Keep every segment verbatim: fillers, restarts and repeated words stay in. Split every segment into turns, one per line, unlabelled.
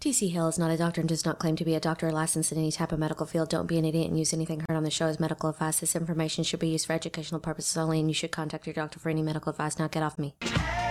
T C Hale is not a doctor and does not claim to be a doctor or licensed in any type of medical field. Don't be an idiot and use anything heard on the show as medical advice. This information should be used for educational purposes only, and you should contact your doctor for any medical advice. Now get off me.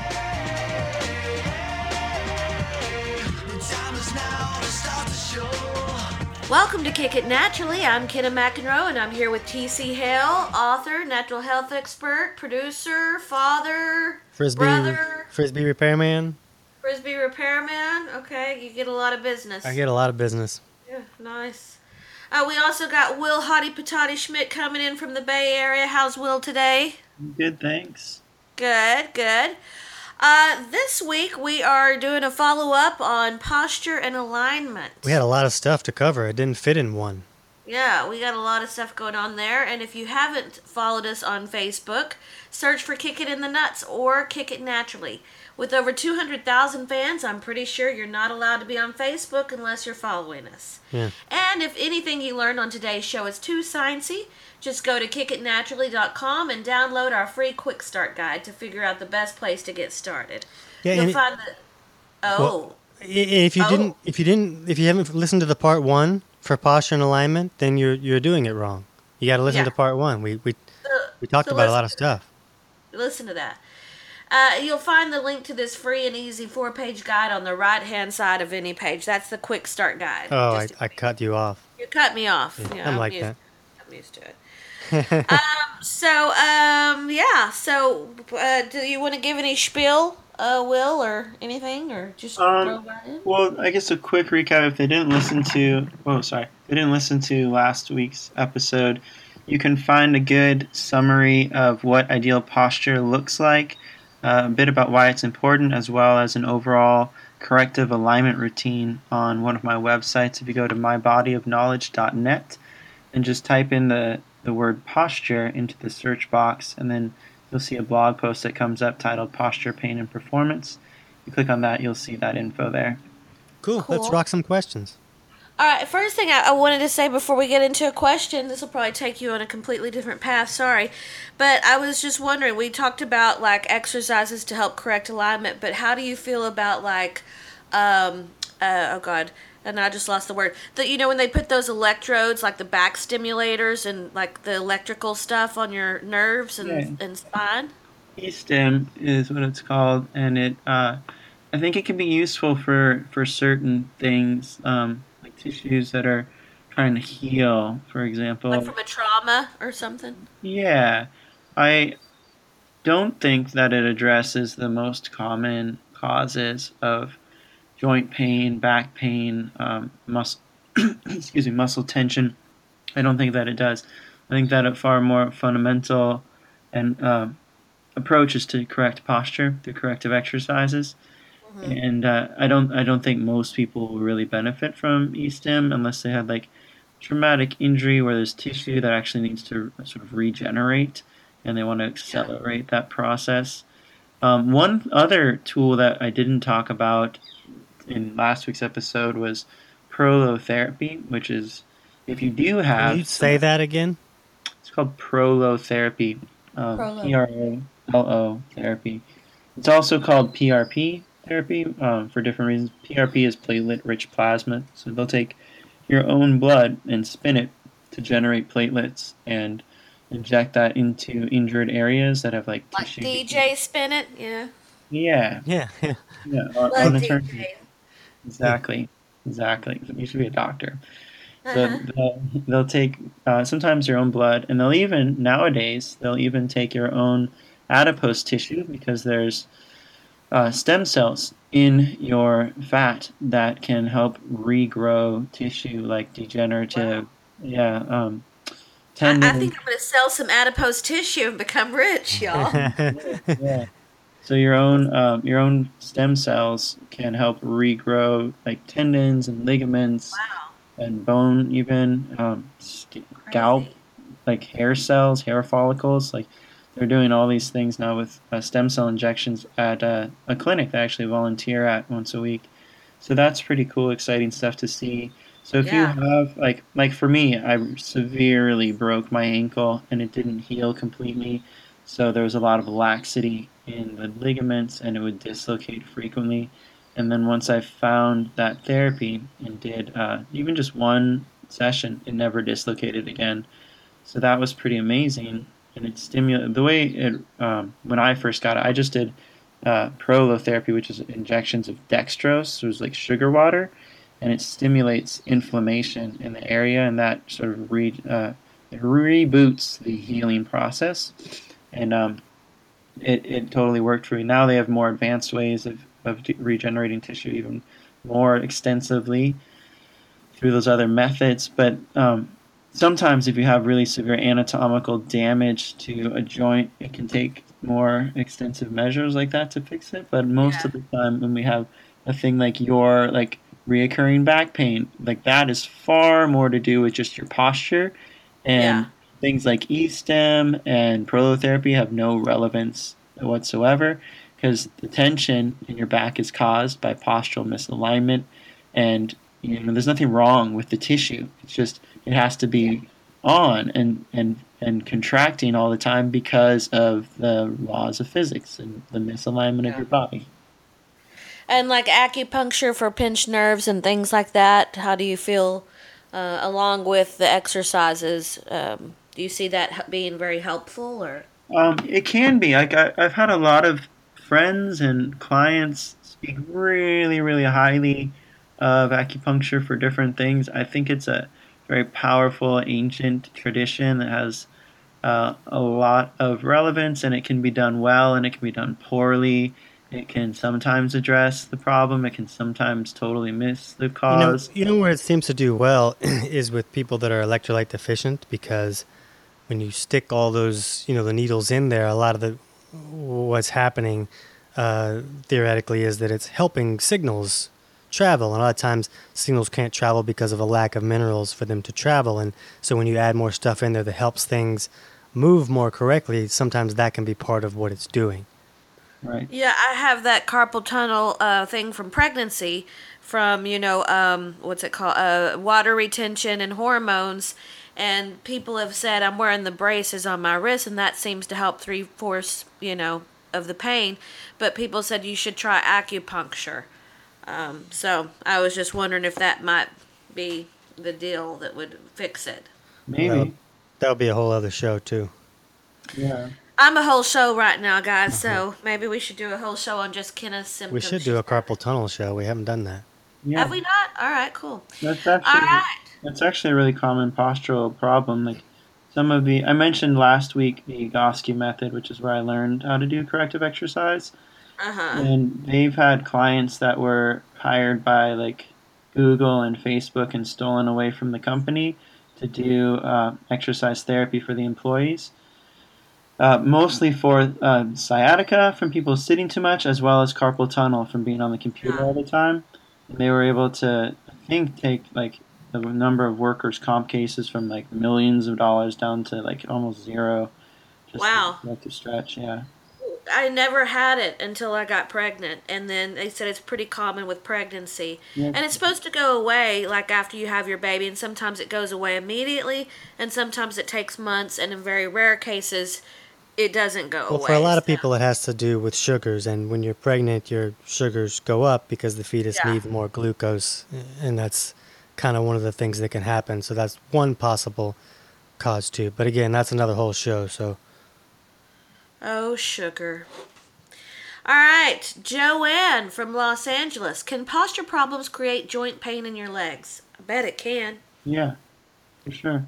Welcome to Kick It Naturally. I'm Kenna McEnroe, and I'm here with T C Hale, author, natural health expert, producer, father,
Frisbee,
brother,
Frisbee repairman.
Frisbee repairman. Okay, you get a lot of business.
I get a lot of business.
Yeah, nice. Uh, we also got Will Hottie Patati Schmidt coming in from the Bay Area. How's Will today?
Good, thanks.
Good, good. Uh, this week we are doing a follow-up on posture and alignment.
We had a lot of stuff to cover. It didn't fit in one.
Yeah, we got a lot of stuff going on there. And if you haven't followed us on Facebook, search for Kick It in the Nuts or Kick It Naturally. With over two hundred thousand fans, I'm pretty sure you're not allowed to be on Facebook unless you're following us.
Yeah.
And if anything you learned on today's show is too sciencey, just go to kick it naturally dot com and download our free quick start guide to figure out the best place to get started.
Yeah,
You'll
and
find the oh.
Well, if you
Oh.
didn't, if you didn't, if you haven't listened to the part one for posture and alignment, then you're you're doing it wrong. You got to listen
Yeah.
to part one. We we
So,
we talked
so
about a lot
listen
of stuff.
Listen to that. Uh, you'll find the link to this free and easy four-page guide on the right-hand side of any page. That's the quick start guide.
Oh, I,
Just-
I cut you off.
You cut me off.
Yeah,
Yeah,
I'm like
used,
that.
I'm used to it. um, so, um, yeah. So, uh, do you want to give any spiel, uh, Will, or anything, or just
Um,
throw right in?
Well, I guess a quick recap. If they didn't listen to, oh, sorry, if they didn't listen to last week's episode, you can find a good summary of what ideal posture looks like, uh, a bit about why it's important, as well as an overall corrective alignment routine on one of my websites. If you go to my body of knowledge dot net and just type in the, the word posture into the search box, and then you'll see a blog post that comes up titled Posture, Pain, and Performance. You click on that, you'll see that info there.
Cool. Let's
Cool.
rock some questions.
All right, first thing I, I wanted to say before we get into a question, this will probably take you on a completely different path, sorry. But I was just wondering, we talked about like exercises to help correct alignment, but how do you feel about like, um, uh, oh God, and I just lost the word. The, you know, when they put those electrodes, like the back stimulators and like the electrical stuff on your nerves and,
Yeah.
and spine?
E-stim is what it's called, and it uh, I think it can be useful for, for certain things, um, like tissues that are trying to heal, for example.
Like from a trauma or something?
Yeah, I don't think that it addresses the most common causes of joint pain, back pain, um, muscle, excuse me, muscle tension. I don't think that it does. I think that a far more fundamental and uh, approach is to correct posture through corrective exercises. And uh, I don't, I don't think most people will really benefit from E-stim unless they had like traumatic injury where there's tissue that actually needs to sort of regenerate, and they want to accelerate that process. Um, one other tool that I didn't talk about in last week's episode was prolotherapy, which is if you do have.
Can you say that again?
It's called prolotherapy. Um,
Prolo.
P R O L O therapy. It's also called P R P therapy um, for different reasons. P R P is platelet-rich plasma, so they'll take your own blood and spin it to generate platelets and inject that into injured areas that have like
Like
tissue.
D J spin it, yeah.
Yeah,
Yeah.
yeah. On,
Like
on a
D
turn-
J.
Exactly, exactly. You should be a doctor. So
Uh-huh.
they'll, they'll take uh, sometimes your own blood, and they'll even nowadays they'll even take your own adipose tissue because there's uh, stem cells in your fat that can help regrow tissue like degenerative, yeah, um,
I,
tendon.
I think I'm going to sell some adipose tissue and become rich, y'all.
Yeah. So your own um, your own stem cells can help regrow like tendons and ligaments
Wow.
and bone, even um, scalp,
Crazy.
like hair cells, hair follicles. Like they're doing all these things now with uh, stem cell injections at uh, a clinic that I actually volunteer at once a week. So that's pretty cool, exciting stuff to see. So if
Yeah.
you have like like for me, I severely broke my ankle and it didn't heal completely. So there was a lot of laxity in the ligaments and it would dislocate frequently. And then once I found that therapy and did uh, even just one session, it never dislocated again. So that was pretty amazing. And it stimulated the way it, um, when I first got it, I just did uh, prolotherapy, which is injections of dextrose, so it was like sugar water, and it stimulates inflammation in the area, and that sort of re, uh, it reboots the healing process. And um, it, it totally worked for me. Now they have more advanced ways of, of regenerating tissue even more extensively through those other methods. But um, sometimes if you have really severe anatomical damage to a joint, it can take more extensive measures like that to fix it. But most
Yeah.
of the time when we have a thing like your like reoccurring back pain, like that is far more to do with just your posture,
Yeah.
and things like e-stem and prolotherapy have no relevance whatsoever, because the tension in your back is caused by postural misalignment, and you know there's nothing wrong with the tissue. It's just it has to be on and and and contracting all the time because of the laws of physics and the misalignment of
Yeah.
your body.
And like acupuncture for pinched nerves and things like that, how do you feel uh, along with the exercises? Um, do you see that h- being very helpful or?
Um, it can be. Like I, I've had a lot of friends and clients speak really, really highly of acupuncture for different things. I think it's a very powerful, ancient tradition that has uh, a lot of relevance, and it can be done well, and it can be done poorly. It can sometimes address the problem. It can sometimes totally miss the
You know,
cause.
you know where it seems to do well is with people that are electrolyte deficient, because when you stick all those, you know, the needles in there, a lot of the what's happening uh, theoretically is that it's helping signals travel. And a lot of times signals can't travel because of a lack of minerals for them to travel. And so when you add more stuff in there that helps things move more correctly, sometimes that can be part of what it's doing.
Right.
Yeah, I have that carpal tunnel uh, thing from pregnancy, from you know, um, what's it called, uh, water retention and hormones, and people have said I'm wearing the braces on my wrist, and that seems to help three fourths, you know, of the pain. But people said you should try acupuncture. Um, so I was just wondering if that might be the deal that would fix it.
Well, that would,
Maybe.
that would be a whole other show, too.
Yeah.
I'm a whole show right now, guys. So maybe we should do a whole show on just Kenna's
We
symptoms
should do
she's
a
having.
carpal tunnel show. We haven't done that.
Have
Yeah.
we not? All right, cool.
That's
All
actually
right.
that's actually a really common postural problem. Like some of the I mentioned last week the Goski method, which is where I learned how to do corrective exercise.
Uh huh.
And they've had clients that were hired by like Google and Facebook and stolen away from the company to do uh, exercise therapy for the employees. Uh, mostly for uh, sciatica from people sitting too much, as well as carpal tunnel from being on the computer
Yeah.
all the time. And they were able to, I think, take like the number of workers' comp cases from like millions of dollars down to like almost zero, just
Wow.
like to stretch. Yeah.
I never had it until I got pregnant, and then they said it's pretty common with pregnancy,
Yeah.
and it's supposed to go away like after you have your baby, and sometimes it goes away immediately, and sometimes it takes months, and in very rare cases, it doesn't go
Well, for a
away.
lot of
So,
people, it has to do with sugars, and when you're pregnant, your sugars go up because the fetus
yeah.
needs more glucose, and that's kind of one of the things that can happen. So that's one possible cause too. But again, that's another whole show. So
Oh, sugar. All right, Joanne from Los Angeles. Can posture problems create joint pain in your legs? I bet it can.
Yeah, for sure.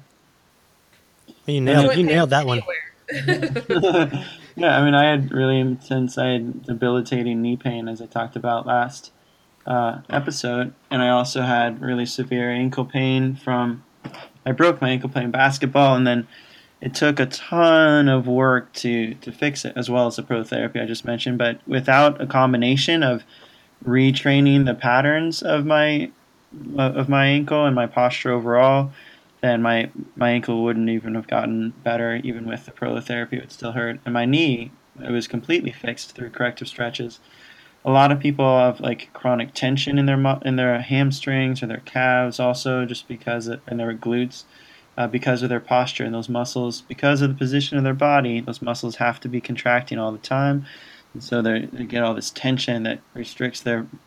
you
And
nailed
it,
Joint
you
pain
nailed that one.
anywhere.
yeah, I mean, I had really intense, I had debilitating knee pain, as I talked about last uh, episode, and I also had really severe ankle pain from. I broke my ankle playing basketball, and then it took a ton of work to to fix it, as well as the pro therapy I just mentioned. But without a combination of retraining the patterns of my of my ankle and my posture overall, then my my ankle wouldn't even have gotten better. Even with the prolotherapy, it would still hurt. And my knee, it was completely fixed through corrective stretches. A lot of people have like chronic tension in their mu- in their hamstrings or their calves, also just because of, and their glutes, uh, because of their posture and those muscles, because of the position of their body. Those muscles have to be contracting all the time, and so they they get all this tension that restricts their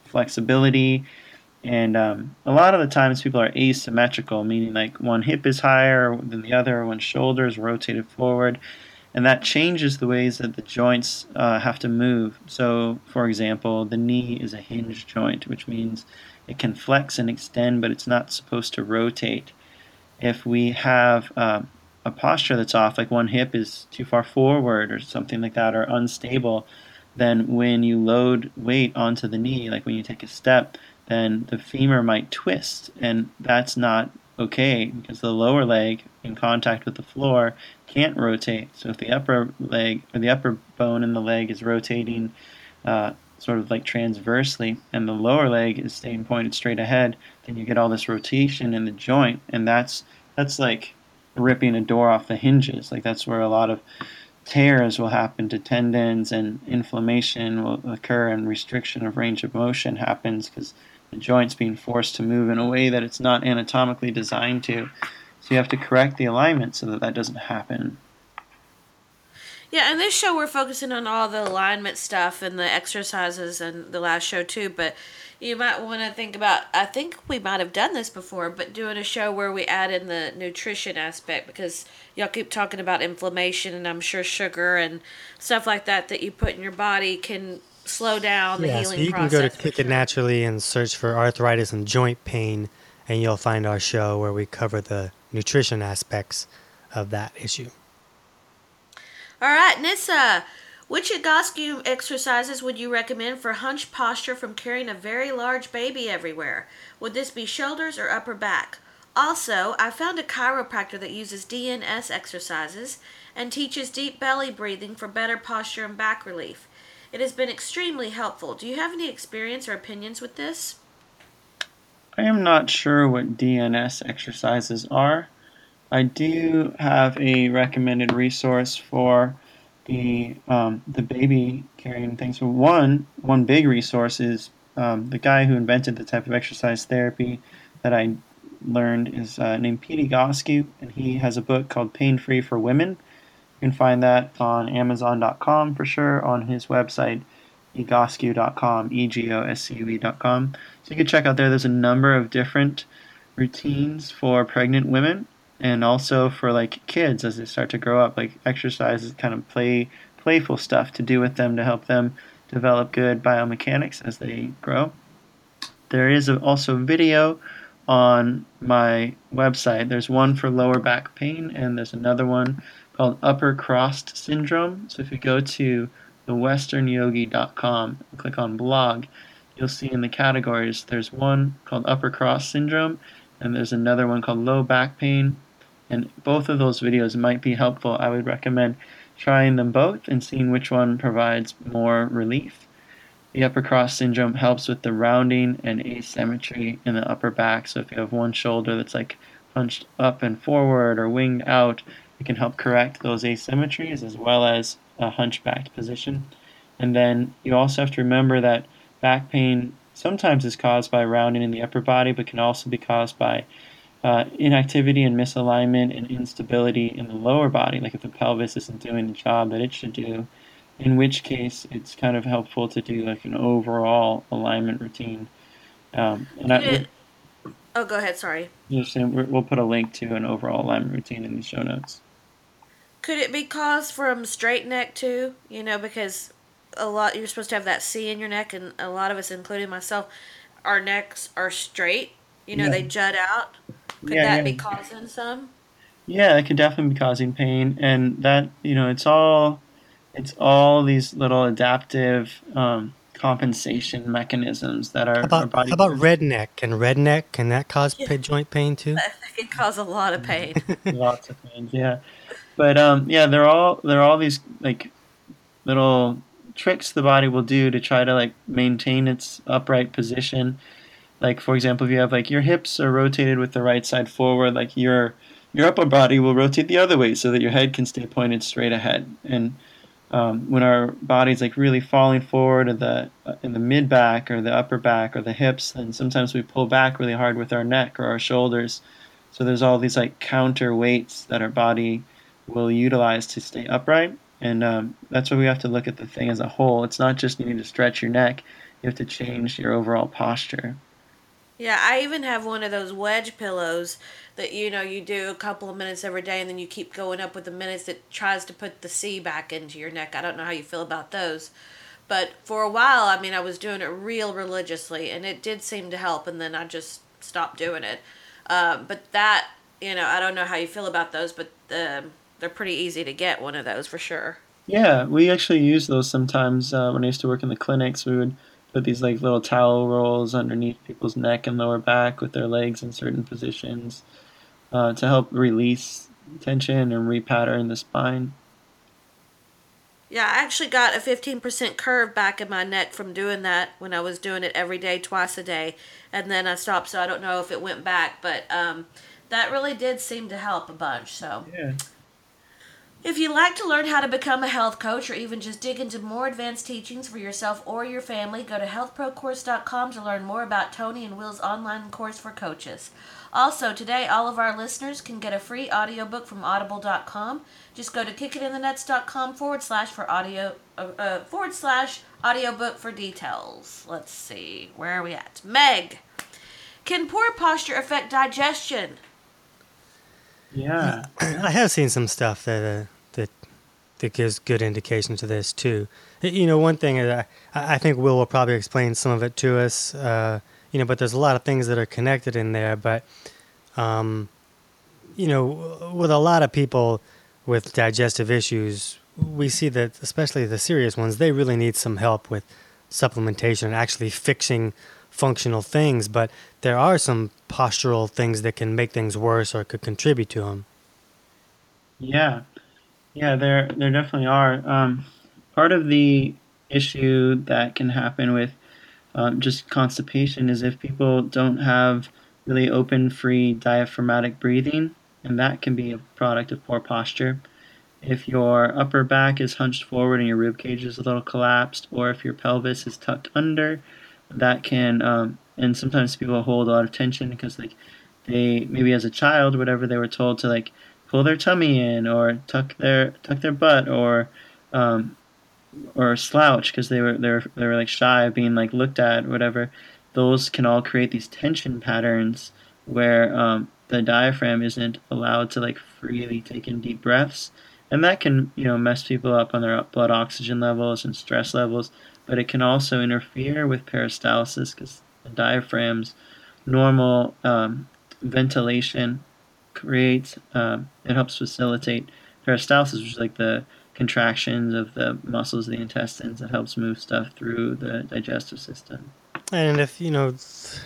flexibility. And um, a lot of the times people are asymmetrical, meaning like one hip is higher than the other, one shoulder is rotated forward, and that changes the ways that the joints uh, have to move. So, for example, the knee is a hinge joint, which means it can flex and extend, but it's not supposed to rotate. If we have uh, a posture that's off, like one hip is too far forward or something like that, or unstable, then when you load weight onto the knee, like when you take a step, then the femur might twist, and that's not okay because the lower leg in contact with the floor can't rotate. So if the upper leg or the upper bone in the leg is rotating uh, sort of like transversely and the lower leg is staying pointed straight ahead, then you get all this rotation in the joint, and that's that's like ripping a door off the hinges. Like that's where a lot of tears will happen to tendons, and inflammation will occur, and restriction of range of motion happens because the joint's being forced to move in a way that it's not anatomically designed to. So you have to correct the alignment so that that doesn't happen.
Yeah, in this show we're focusing on all the alignment stuff and the exercises and the last show too, but you might want to think about, I think we might have done this before, but doing a show where we add in the nutrition aspect, because y'all keep talking about inflammation, and I'm sure sugar and stuff like that that you put in your body can slow down the
Yeah,
healing
so you
process.
can go to
for
Kick
sure.
It Naturally and search for arthritis and joint pain, and you'll find our show where we cover the nutrition aspects of that issue.
All right, Nissa, which Egoscue exercises would you recommend for hunch posture from carrying a very large baby everywhere? Would this be shoulders or upper back? Also, I found a chiropractor that uses D N S exercises and teaches deep belly breathing for better posture and back relief. It has been extremely helpful. Do you have any experience or opinions with this?
I am not sure what D N S exercises are. I do have a recommended resource for the um, the baby carrying things. So one one big resource is um, the guy who invented the type of exercise therapy that I learned is uh, named Pete Egoscue, and he has a book called Pain Free for Women. You can find that on Amazon dot com for sure, on his website egoscue dot com, E G O S C U E dot com. So you can check out there. There's a number of different routines for pregnant women, and also for like kids as they start to grow up, like exercises, kind of play playful stuff to do with them to help them develop good biomechanics as they grow. There is a, also video on my website. There's one for lower back pain, and there's another one called upper crossed syndrome. So if you go to the western yogi dot com and click on blog, you'll see in the categories there's one called upper cross syndrome, and there's another one called low back pain. And both of those videos might be helpful. I would recommend trying them both and seeing which one provides more relief. The upper cross syndrome helps with the rounding and asymmetry in the upper back. So if you have one shoulder that's like hunched up and forward or winged out, it can help correct those asymmetries as well as a hunchbacked position. And then you also have to remember that back pain sometimes is caused by rounding in the upper body, but can also be caused by uh, inactivity and misalignment and instability in the lower body, like if the pelvis isn't doing the job that it should do, in which case it's kind of helpful to do like an overall alignment routine. Um, and I,
Oh, go ahead, sorry.
we'll put a link to an overall alignment routine in the show notes.
Could it be caused from straight neck too? You know, because a lot, you're supposed to have that C in your neck, and a lot of us, including myself, our necks are straight. You know,
Yeah.
they jut out. Could
Yeah,
that
yeah.
be causing some?
Yeah, it could definitely be causing pain, and that, you know, it's all it's all these little adaptive um, compensation mechanisms that our,
How
our
about
body.
how about redneck? Can redneck can that cause
Yeah.
pa- joint pain too?
That can cause a lot of pain.
Lots of pains, yeah. But um, yeah, they're all they're all these like little tricks the body will do to try to like maintain its upright position. Like for example, if you have like your hips are rotated with the right side forward, like your your upper body will rotate the other way so that your head can stay pointed straight ahead. And um, when our body's like really falling forward in the in the mid back or the upper back or the hips, then sometimes we pull back really hard with our neck or our shoulders. So there's all these like counter weights that our body will utilize to stay upright. And um, that's why we have to look at the thing as a whole. It's not just you need to stretch your neck. you have to change your overall posture.
Yeah, I even have one of those wedge pillows that you know you do a couple of minutes every day and then you keep going up with the minutes that tries to put the C back into your neck. I don't know how you feel about those. But for a while, I mean, I was doing it real religiously and it did seem to help and then I just stopped doing it. Um, but that, you know, I don't know how you feel about those, but um, they're pretty easy to get one of those for sure.
Yeah, we actually use those sometimes. Uh, when I used to work in the clinics, we would put these like little towel rolls underneath people's neck and lower back with their legs in certain positions uh, to help release tension and repattern the spine.
Yeah, I actually got a fifteen percent curve back in my neck from doing that when I was doing it every day, twice a day. And then I stopped, so I don't know if it went back. But um, that really did seem to help a bunch. So
Yeah.
if you'd like to learn how to become a health coach or even just dig into more advanced teachings for yourself or your family, go to health pro course dot com to learn more about Tony and Will's online course for coaches. Also, today all of our listeners can get a free audiobook from audible dot com. Just go to kickitinthenuts.com forward slash for audio uh, uh, forward slash audiobook for details. Let's see, where are we at? Meg, can poor posture affect digestion?
Yeah.
I have seen some stuff that uh, that that gives good indication to this too. Y- You know, one thing that I, I think Will will probably explain some of it to us. Uh, you know, but there's a lot of things that are connected in there. But um, you know, with a lot of people with digestive issues, we see that especially the serious ones, they really need some help with supplementation and actually fixing functional things. But there are some postural things that can make things worse or could contribute to them.
Yeah. Yeah, there there definitely are. Um, part of the issue that can happen with um, just constipation is if people don't have really open, free diaphragmatic breathing, and that can be a product of poor posture. If your upper back is hunched forward and your rib cage is a little collapsed, or if your pelvis is tucked under, that can, um, and sometimes people hold a lot of tension because like they maybe as a child, whatever they were told to like pull their tummy in or tuck their tuck their butt or um, or slouch because they were they were they were like shy of being like looked at, whatever. Those can all create these tension patterns where um, the diaphragm isn't allowed to like freely take in deep breaths, and that can you know mess people up on their blood oxygen levels and stress levels. But it can also interfere with peristalsis because the diaphragm's normal um, ventilation creates um, it helps facilitate peristalsis, which is like the contractions of the muscles of the intestines that helps move stuff through the digestive system.
And if you know,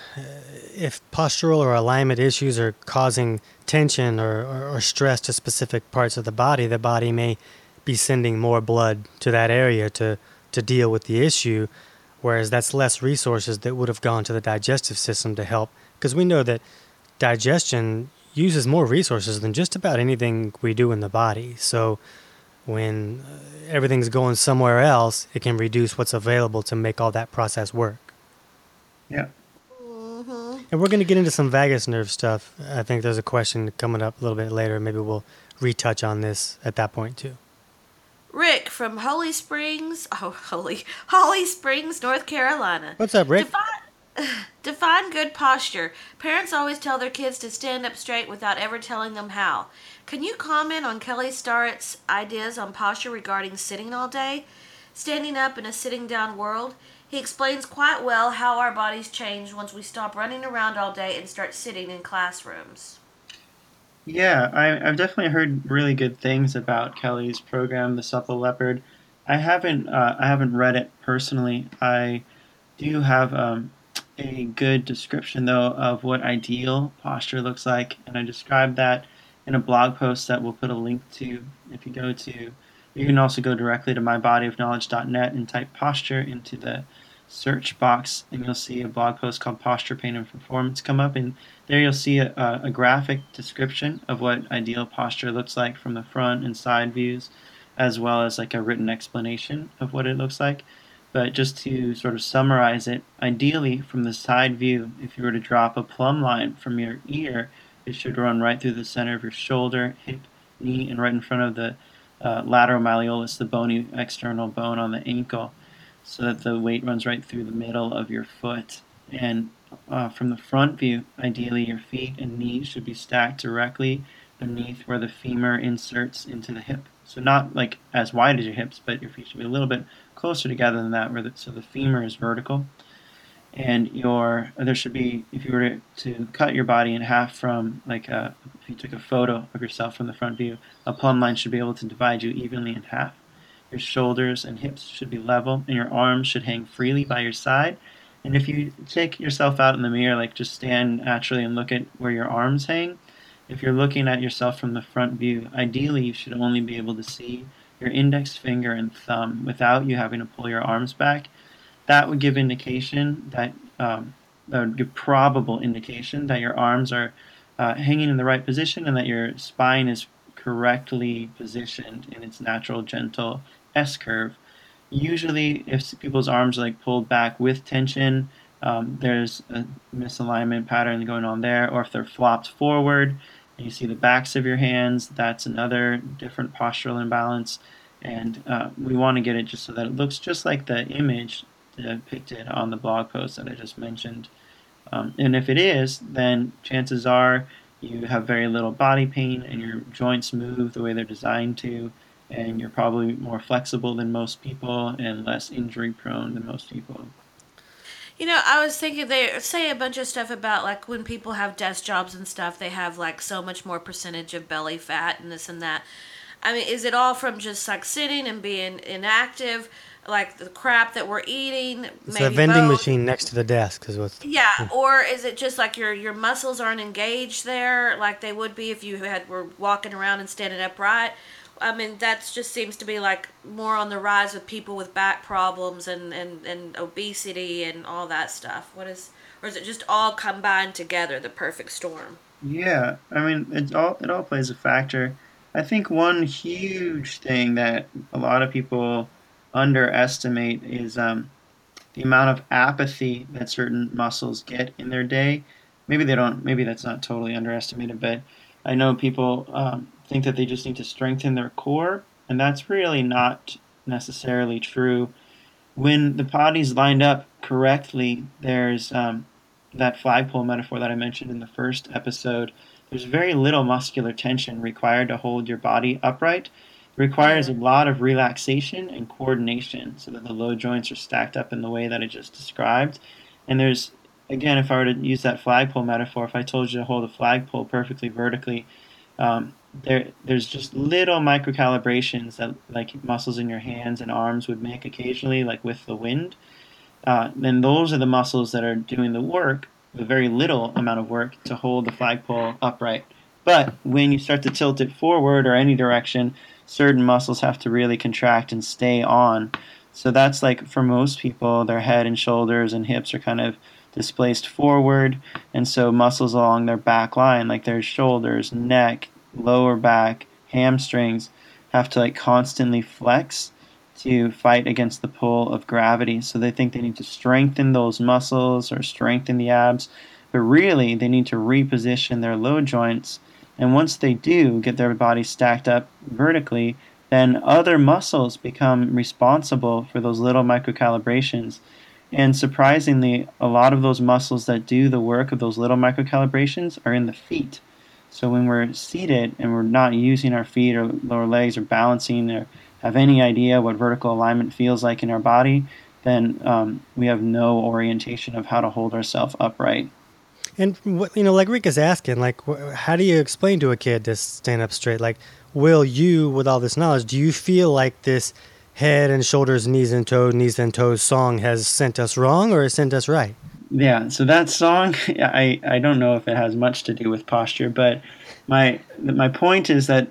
if postural or alignment issues are causing tension or, or, or stress to specific parts of the body, the body may be sending more blood to that area to to deal with the issue, whereas that's less resources that would have gone to the digestive system to help. Because we know that digestion uses more resources than just about anything we do in the body. So when uh, everything's going somewhere else, it can reduce what's available to make all that process work.
Yeah.
Mm-hmm.
And we're going to get into some vagus nerve stuff. I think there's a question coming up a little bit later. Maybe we'll retouch on this at that point too.
Rick from Holy Springs, oh, Holy, Holly Springs, North Carolina.
What's up, Rick?
Define, define good posture. Parents always tell their kids to stand up straight without ever telling them how. Can you comment on Kelly Starrett's ideas on posture regarding sitting all day? Standing up in a sitting down world? He explains quite well how our bodies change once we stop running around all day and start sitting in classrooms.
Yeah, I, I've definitely heard really good things about Kelly's program, The Supple Leopard. I haven't uh, I haven't read it personally. I do have um, a good description though of what ideal posture looks like, and I described that in a blog post that we'll put a link to. If you go to, you can also go directly to my body of knowledge dot net and type posture into the search box, and you'll see a blog post called Posture, Pain, and Performance come up, and there you'll see a, a graphic description of what ideal posture looks like from the front and side views, as well as like a written explanation of what it looks like. But just to sort of summarize it, ideally from the side view, if you were to drop a plumb line from your ear, it should run right through the center of your shoulder, hip, knee, and right in front of the uh, lateral malleolus, the bony external bone on the ankle. so that the weight runs right through the middle of your foot. And uh, from the front view, ideally your feet and knees should be stacked directly beneath where the femur inserts into the hip. So not like as wide as your hips, but your feet should be a little bit closer together than that, where the, so the femur is vertical. And your there should be, if you were to, to cut your body in half from, like a, if you took a photo of yourself from the front view, a plumb line should be able to divide you evenly in half. Your shoulders and hips should be level, and your arms should hang freely by your side. And if you take yourself out in the mirror, like just stand naturally and look at where your arms hang, if you're looking at yourself from the front view, ideally you should only be able to see your index finger and thumb without you having to pull your arms back. That would give indication that, um, that would give probable indication that your arms are uh, hanging in the right position and that your spine is correctly positioned in its natural, gentle S-curve. Usually, if people's arms are like pulled back with tension, um, there's a misalignment pattern going on there, or if they're flopped forward and you see the backs of your hands, that's another different postural imbalance. And uh, we want to get it just so that it looks just like the image depicted on the blog post that I just mentioned. Um, and if it is, then chances are you have very little body pain and your joints move the way they're designed to, and you're probably more flexible than most people and less injury prone than most people.
You know, I was thinking they say a bunch of stuff about like when people have desk jobs and stuff, they have like so much more percentage of belly fat and this and that. I mean, is it all from just like sitting and being inactive, like the crap that we're eating?
It's
maybe
a vending
both?
machine next to the desk is what's.
Yeah, or is it just like your your muscles aren't engaged there like they would be if you had were walking around and standing upright? I mean, that just seems to be like more on the rise with people with back problems and, and, and obesity and all that stuff. What is, or is it just all combined together, the perfect storm?
Yeah, I mean, it all it all plays a factor. I think one huge thing that a lot of people underestimate is um, the amount of apathy that certain muscles get in their day. Maybe they don't. Maybe that's not totally underestimated, but I know people um, think that they just need to strengthen their core, and that's really not necessarily true. When the body's lined up correctly, there's um, that flagpole metaphor that I mentioned in the first episode. There's very little muscular tension required to hold your body upright. It requires a lot of relaxation and coordination so that the low joints are stacked up in the way that I just described. And there's, again, if I were to use that flagpole metaphor, if I told you to hold a flagpole perfectly vertically, um, there there's just little microcalibrations that like muscles in your hands and arms would make occasionally, like with the wind. Uh, then those are the muscles that are doing the work, the very little amount of work to hold the flagpole upright. But when you start to tilt it forward or any direction, certain muscles have to really contract and stay on. So that's like for most people, their head and shoulders and hips are kind of displaced forward, and so muscles along their back line, like their shoulders, neck, lower back, hamstrings, have to like constantly flex to fight against the pull of gravity. So they think they need to strengthen those muscles or strengthen the abs, but really they need to reposition their low joints. And once they do get their body stacked up vertically, then other muscles become responsible for those little microcalibrations. And surprisingly, a lot of those muscles that do the work of those little microcalibrations are in the feet. So when we're seated and we're not using our feet or lower legs or balancing or have any idea what vertical alignment feels like in our body, then um, we have no orientation of how to hold ourselves upright.
And what, you know, like Rick is asking, like, wh- how do you explain to a kid to stand up straight? Like, Will, you, with all this knowledge, do you feel like this head and shoulders, knees and toes, knees and toes song has sent us wrong or has sent us right?
Yeah, so that song, I, I don't know if it has much to do with posture, but my my point is that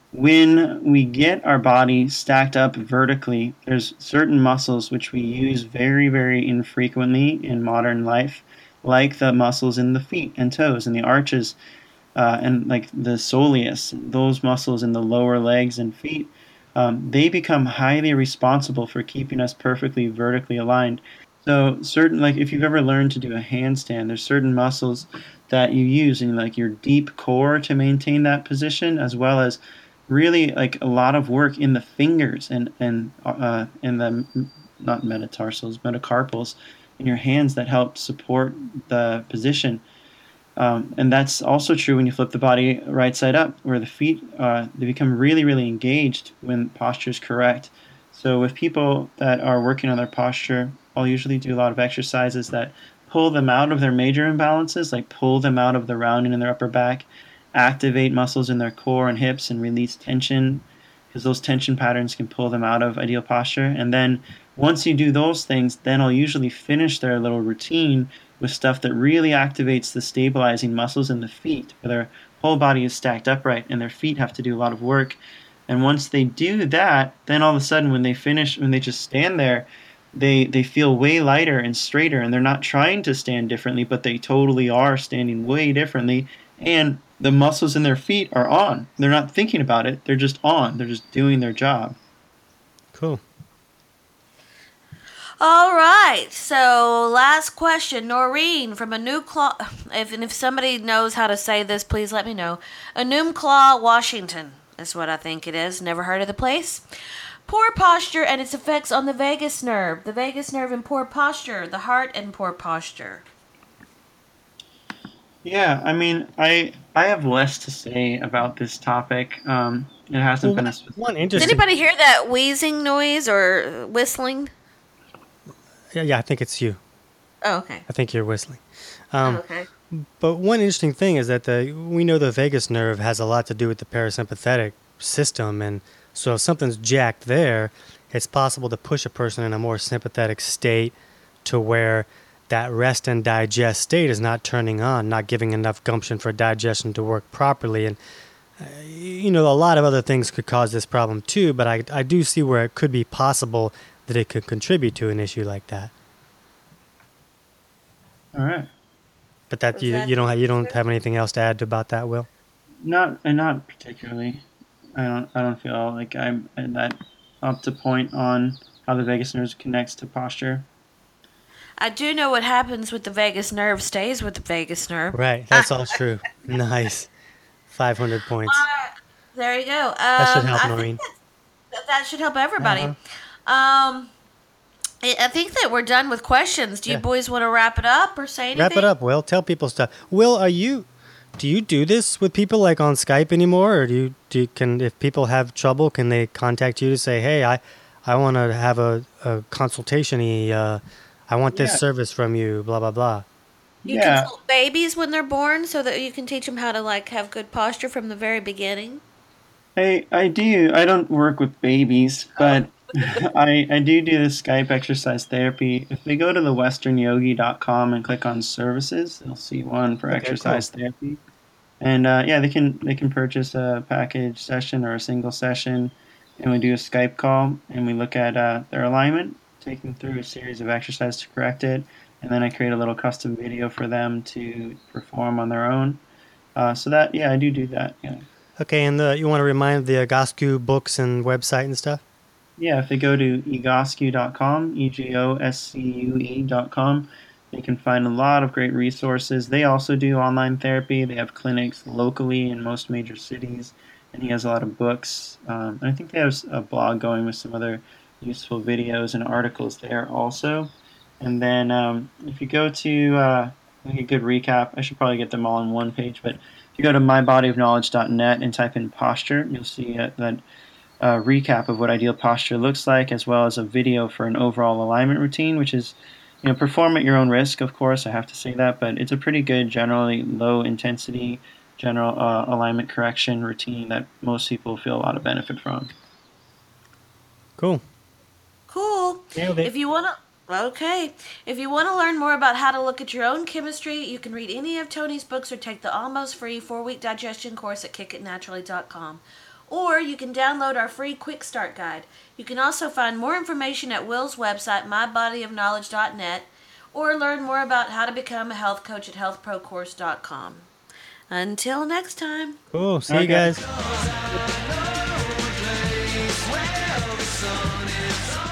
when we get our body stacked up vertically, there's certain muscles which we use very, very infrequently in modern life, like the muscles in the feet and toes and the arches, uh, and like the soleus, those muscles in the lower legs and feet. Um, they become highly responsible for keeping us perfectly vertically aligned. So certain, like if you've ever learned to do a handstand, there's certain muscles that you use in like your deep core to maintain that position, as well as really like a lot of work in the fingers and and uh, in the not metatarsals, metacarpals in your hands that help support the position. Um, and that's also true when you flip the body right side up, where the feet uh, they become really, really engaged when posture is correct. So with people that are working on their posture, I'll usually do a lot of exercises that pull them out of their major imbalances, like pull them out of the rounding in their upper back, activate muscles in their core and hips, and release tension, because those tension patterns can pull them out of ideal posture. And then once you do those things, then I'll usually finish their little routine with stuff that really activates the stabilizing muscles in the feet, where their whole body is stacked upright and their feet have to do a lot of work. And once they do that, then all of a sudden when they finish, when they just stand there, they they feel way lighter and straighter, and they're not trying to stand differently, but they totally are standing way differently. And the muscles in their feet are on. They're not thinking about it. They're just on. They're just doing their job.
Cool.
All right. So last question, Noreen from Enumclaw. If and if somebody knows how to say this, please let me know. Enumclaw, Washington is what I think it is. Never heard of the place. Poor posture and its effects on the vagus nerve. The vagus nerve and poor posture. The heart and poor posture.
Yeah, I mean, I I have less to say about this topic. Um, it hasn't
Well,
been a
one,
specific.
one
Does
interesting.
anybody hear that wheezing noise or whistling?
Yeah, yeah, I think it's you.
Oh, okay.
I think you're whistling. Um,
okay.
But one interesting thing is that the we know the vagus nerve has a lot to do with the parasympathetic system, and so if something's jacked there, it's possible to push a person in a more sympathetic state to where that rest and digest state is not turning on, not giving enough gumption for digestion to work properly. And uh, you know, a lot of other things could cause this problem too, but I I do see where it could be possible that it could contribute to an issue like that.
All right.
But that
Was
you
that
you don't have, you don't
true?
have anything else to add about that, Will?
Not and not particularly. I don't I don't feel like I'm that up to point on how the vagus nerve connects to posture.
I do know what happens with the vagus nerve stays with the vagus nerve.
Right, that's all true. Nice, five hundred points.
Uh, there you go. Um,
That should help,
I
Noreen.
think that, that should help everybody.
Uh-huh.
Um, I I think that we're done with questions. Do you
Yeah.
boys want to wrap it up or say anything?
Wrap it up, Will. Tell people stuff. Will, are you? Do you do this with people like on Skype anymore, or do you? Do you, can if people have trouble, can they contact you to say, "Hey, I, I want to have a, a consultation. Uh, I want this
Yeah.
service from you." Blah blah blah.
You
Yeah.
consult babies when they're born so that you can teach them how to like have good posture from the very beginning.
I I do. I don't work with babies, but I I do do the Skype exercise therapy. If they go to the western yogi dot com and click on services, they'll see one for
Okay,
exercise therapy. And uh, yeah, they can they can purchase a package session or a single session, and we do a Skype call and we look at uh, their alignment, take them through a series of exercises to correct it, and then I create a little custom video for them to perform on their own. Uh, so that yeah, I do do that. Yeah.
Okay, and the, you want to remind the Egoscue books and website and stuff?
Yeah, if they go to egoscue dot com, E G O S C U E dot com, they can find a lot of great resources. They also do online therapy. They have clinics locally in most major cities, and he has a lot of books. Um, and I think they have a blog going with some other useful videos and articles there also. And then um, if you go to, uh, like a good recap, I should probably get them all on one page, but if you go to my body of knowledge dot net and type in posture, you'll see uh, that uh, recap of what ideal posture looks like, as well as a video for an overall alignment routine, which is, you know, perform at your own risk, of course, I have to say that, but it's a pretty good, generally low intensity, general uh, alignment correction routine that most people feel a lot of benefit from.
Cool.
Cool.
Nailed it.
If you want to, okay. If you want to learn more about how to look at your own chemistry, you can read any of Tony's books or take the almost free four-week digestion course at kick it naturally dot com. Or you can download our free quick start guide. You can also find more information at Will's website, my body of knowledge dot net, or learn more about how to become a health coach at health pro course dot com. Until next time.
Cool. See
Okay.
you guys.
Place where the sun is